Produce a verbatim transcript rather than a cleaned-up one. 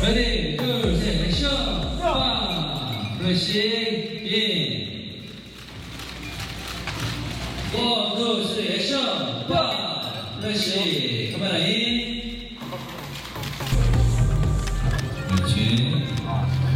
레디, 둘, 셋, 액션! 빵! 플래시, 인. 원, 투, 쓰리, 액션! 빵! 플래시, 카메라 인. 그렇지.